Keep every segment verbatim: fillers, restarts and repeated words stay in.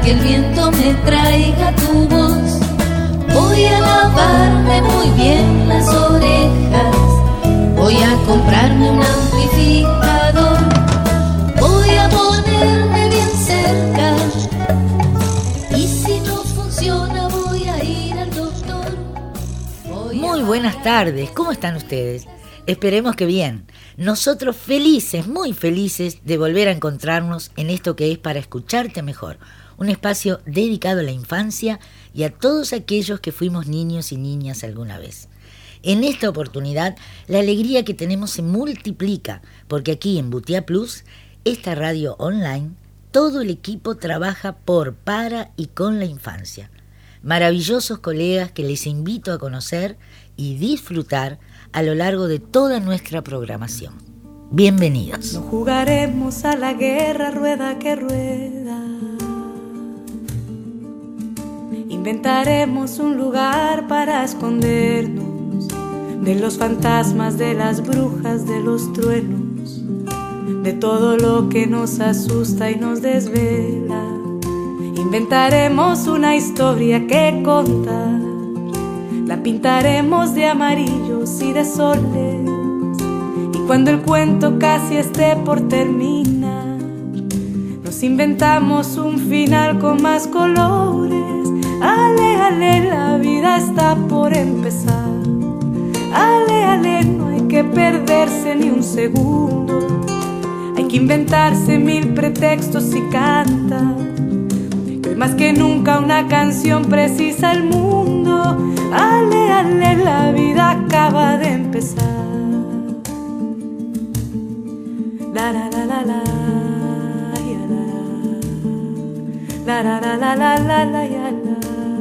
que el viento me traiga tu voz. Voy a lavarme muy bien las orejas, voy a comprarme un amplificador, voy a ponerme bien cerca, y si no funciona voy a ir al doctor. Muy buenas tardes, ¿cómo están ustedes? Esperemos que bien. Nosotros felices, muy felices de volver a encontrarnos en esto que es Para Escucharte Mejor, un espacio dedicado a la infancia y a todos aquellos que fuimos niños y niñas alguna vez. En esta oportunidad, la alegría que tenemos se multiplica, porque aquí en Butia Plus, esta radio online, todo el equipo trabaja por, para y con la infancia. Maravillosos colegas que les invito a conocer y disfrutar a lo largo de toda nuestra programación. Bienvenidos. No jugaremos a la guerra rueda que rueda. Inventaremos un lugar para escondernos de los fantasmas, de las brujas, de los truenos, de todo lo que nos asusta y nos desvela. Inventaremos una historia que contar, la pintaremos de amarillos y de soles, y cuando el cuento casi esté por terminar, nos inventamos un final con más colores. Ale, ale, la vida está por empezar. Ale, ale, no hay que perderse ni un segundo. Hay que inventarse mil pretextos y cantar, que hoy más que nunca una canción precisa el mundo. Ale, ale, la vida acaba de empezar. La, la, la, la, la, ya, la, la, la, la, la, la, la, ya, la.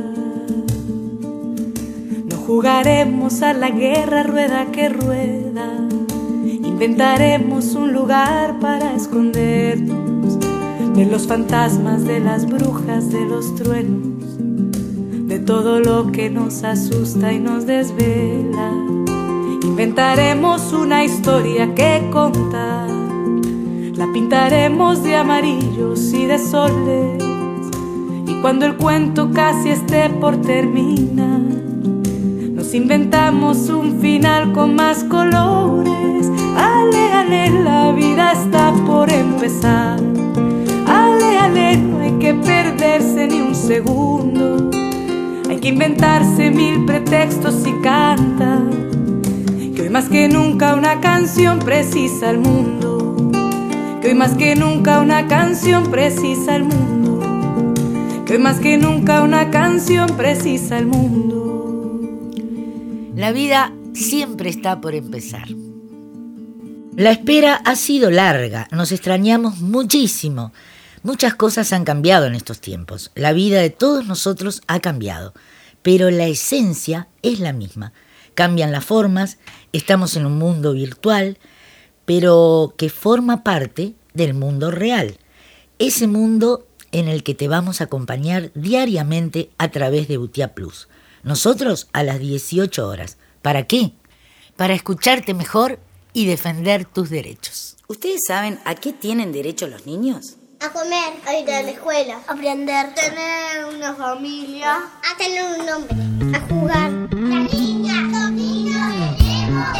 No jugaremos a la guerra rueda que rueda. Inventaremos un lugar para escondernos de los fantasmas, de las brujas, de los truenos, de todo lo que nos asusta y nos desvela. Inventaremos una historia que contar, la pintaremos de amarillos y de soles, y cuando el cuento casi esté por terminar, nos inventamos un final con más colores. Ale, ale, la vida está por empezar. Ale, ale, no hay que perderse ni un segundo. Hay que inventarse mil pretextos y cantar, que hoy más que nunca una canción precisa el mundo. Que hoy más que nunca una canción precisa el mundo. Que hoy más que nunca una canción precisa el mundo. La vida siempre está por empezar. La espera ha sido larga, nos extrañamos muchísimo. Muchas cosas han cambiado en estos tiempos. La vida de todos nosotros ha cambiado, pero la esencia es la misma. Cambian las formas, estamos en un mundo virtual, pero que forma parte del mundo real. Ese mundo en el que te vamos a acompañar diariamente a través de Butia Plus. Nosotros a las dieciocho horas. ¿Para qué? Para escucharte mejor y defender tus derechos. ¿Ustedes saben a qué tienen derecho los niños? A comer, a ir a la escuela, a aprender, tener una familia, a tener un nombre, a jugar. Las niñas, los niños tenemos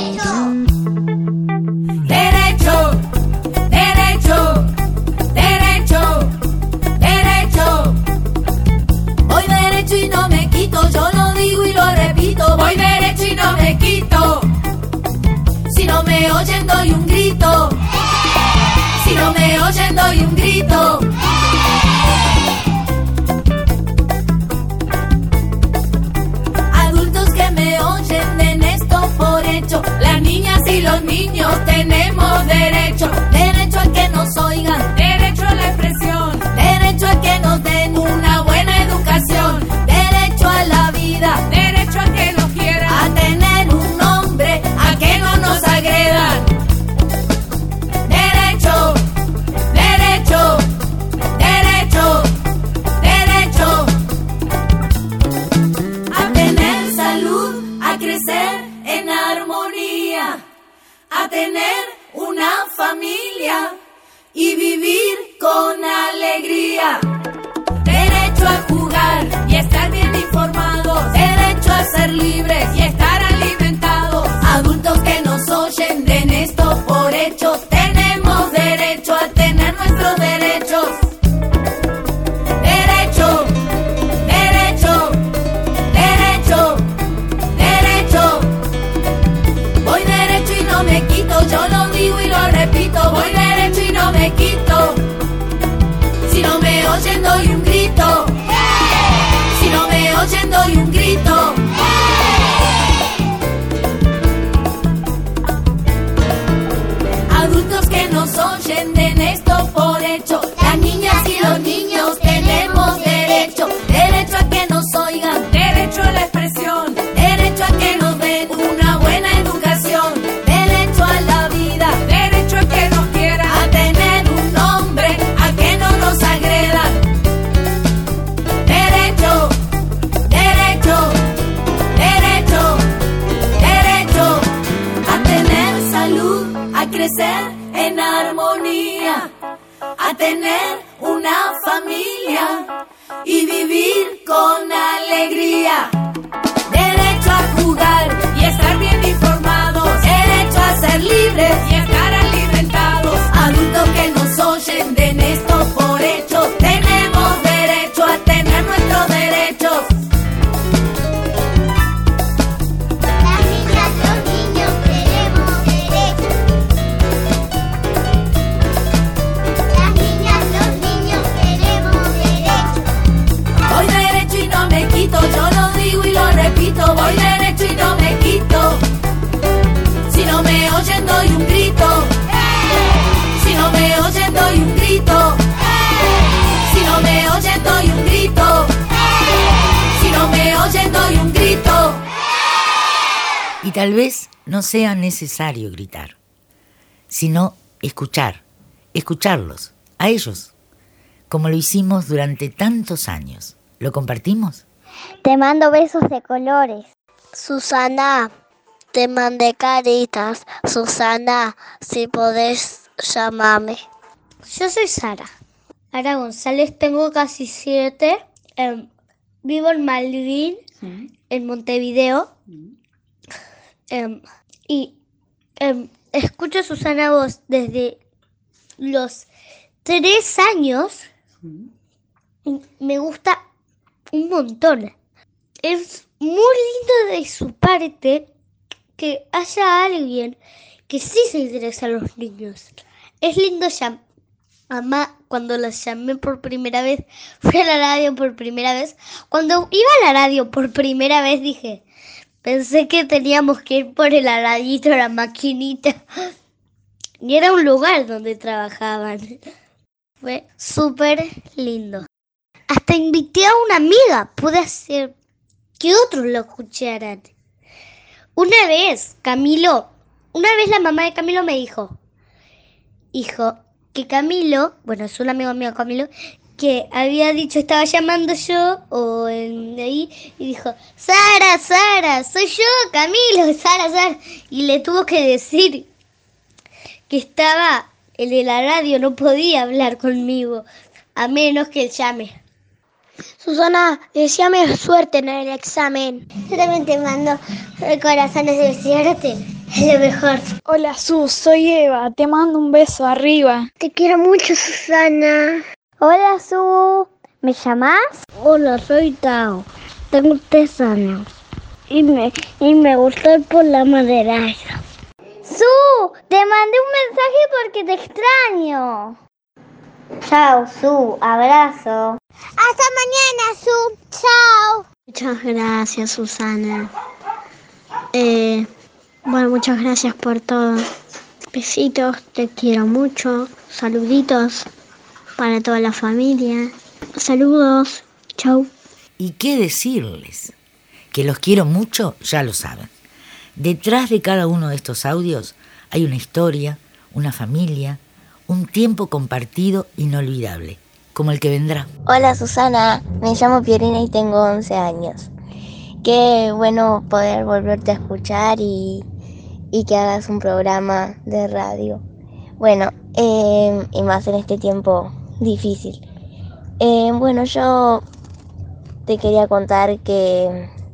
derecho. Derecho, derecho, derecho, derecho. Voy derecho y no me quito, yo lo digo y lo repito. Voy derecho y no me quito. Si no me oyen doy un grito. Si no me oyen doy un grito. Adultos que me oyen den esto por hecho. Las niñas y los niños tenemos derecho. Derecho a que nos oigan, derecho a la expresión, derecho a que nos den una buena educación, derecho a la vida, derecho a que nos quieran, a tener un nombre, a que no nos agredan. Derecho, derecho, derecho, derecho a tener salud, a crecer en armonía, a tener una familia y vivir ser libres y estar alimentados. Adultos que nos oyen, den esto por hecho. Tenemos derecho a tener nuestros derechos. Derecho, derecho, derecho, derecho. Voy derecho y no me quito, yo lo digo y lo repito. Voy derecho y no me quito. Si no me oyen doy un grito. Si no me oyen doy un grito. Adultos que nos oyen, den esto por hecho. Las niñas y los niños tenemos derecho. Derecho a que nos oigan, derecho a la expresión, derecho a que nos den una buena educación, derecho a la vida, derecho a que nos quieran, a tener un nombre, a que no nos agredan. Derecho, derecho, derecho, derecho a tener salud, a crecer en armonía, a tener una familia y vivir con alegría. Derecho a jugar y estar bien informados, derecho a ser libres y estar alimentados. Adultos que nos oyen, den esto por hecho. Tenemos derecho a tener nuestros derechos. Las niñas, los niños tenemos derecho. Las niñas, los niños tenemos derecho. Voy derecho y no me quito, yo lo digo y lo repito. Voy derecho y no me quito. Si no me oyen doy un grito. Si no me oyen doy un grito. Si no me oyen doy un grito. Si no me oyen doy un grito. Y tal vez no sea necesario gritar, sino escuchar, escucharlos, a ellos, como lo hicimos durante tantos años. ¿Lo compartimos? Te mando besos de colores. Susana, te mandé caritas. Susana, si podés llamarme. Yo soy Sara. Sara González, tengo casi siete. Eh, vivo en Malvin, mm. en Montevideo. Mm. Eh, y eh, escucho a Susana Voz desde los tres años. Mm. Y me gusta un montón. Es muy lindo de su parte que haya alguien que sí se interesa a los niños. Es lindo ya. Mamá, cuando los llamé por primera vez, fui a la radio por primera vez. Cuando iba a la radio por primera vez dije, pensé que teníamos que ir por el aladito, la maquinita. Y era un lugar donde trabajaban. Fue súper lindo. Hasta invité a una amiga, pude hacer que otros lo escucharan. Una vez, Camilo, una vez la mamá de Camilo me dijo, hijo, que Camilo, bueno, es un amigo mío Camilo, que había dicho, estaba llamando yo, o en ahí, y dijo, Sara, Sara, soy yo, Camilo, Sara, Sara. Y le tuvo que decir que estaba, el de la radio no podía hablar conmigo, a menos que él llame. Susana, deseame suerte en el examen. Yo también te mando corazones de desearte. Es lo mejor. Hola, Sus, soy Eva. Te mando un beso arriba. Te quiero mucho, Susana. Hola, Su. ¿Me llamás? Hola, soy Tao. Tengo tres años. Y me, y me gusta ir por la madera. Su, te mandé un mensaje porque te extraño. Chao, Su. Abrazo. Hasta mañana, Su. Chao. Muchas gracias, Susana. Eh, bueno, muchas gracias por todo. Besitos, te quiero mucho. Saluditos para toda la familia. Saludos. Chau. ¿Y qué decirles? Que los quiero mucho, ya lo saben. Detrás de cada uno de estos audios hay una historia, una familia, un tiempo compartido inolvidable, como el que vendrá. Hola Susana, me llamo Pierina y tengo once años. Qué bueno poder volverte a escuchar y, y que hagas un programa de radio. Bueno, eh, y más en este tiempo difícil. Eh, bueno, yo te quería contar que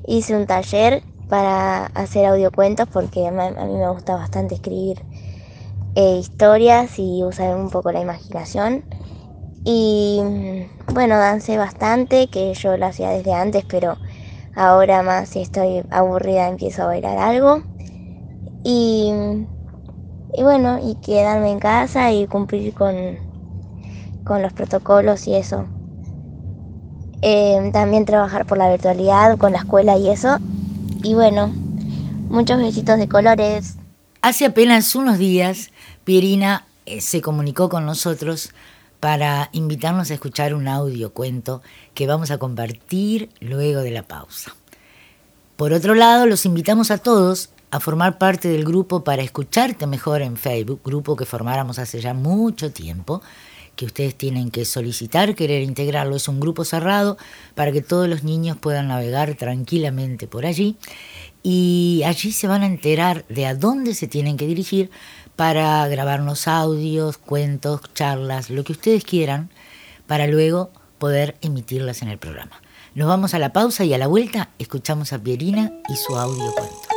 hice un taller para hacer audiocuentos porque a mí me gusta bastante escribir eh, historias y usar un poco la imaginación. Y bueno, dancé bastante, que yo lo hacía desde antes, pero ahora más si estoy aburrida empiezo a bailar algo. Y, y bueno, y quedarme en casa y cumplir con, con los protocolos y eso. Eh, también trabajar por la virtualidad con la escuela y eso. Y bueno, muchos besitos de colores. Hace apenas unos días, Pierina eh, se comunicó con nosotros para invitarnos a escuchar un audiocuento que vamos a compartir luego de la pausa. Por otro lado, los invitamos a todos a formar parte del grupo Para Escucharte Mejor en Facebook, grupo que formáramos hace ya mucho tiempo, que ustedes tienen que solicitar, querer integrarlo. Es un grupo cerrado para que todos los niños puedan navegar tranquilamente por allí, y allí se van a enterar de a dónde se tienen que dirigir para grabarnos audios, cuentos, charlas, lo que ustedes quieran, para luego poder emitirlas en el programa. Nos vamos a la pausa y a la vuelta escuchamos a Pierina y su audiocuento.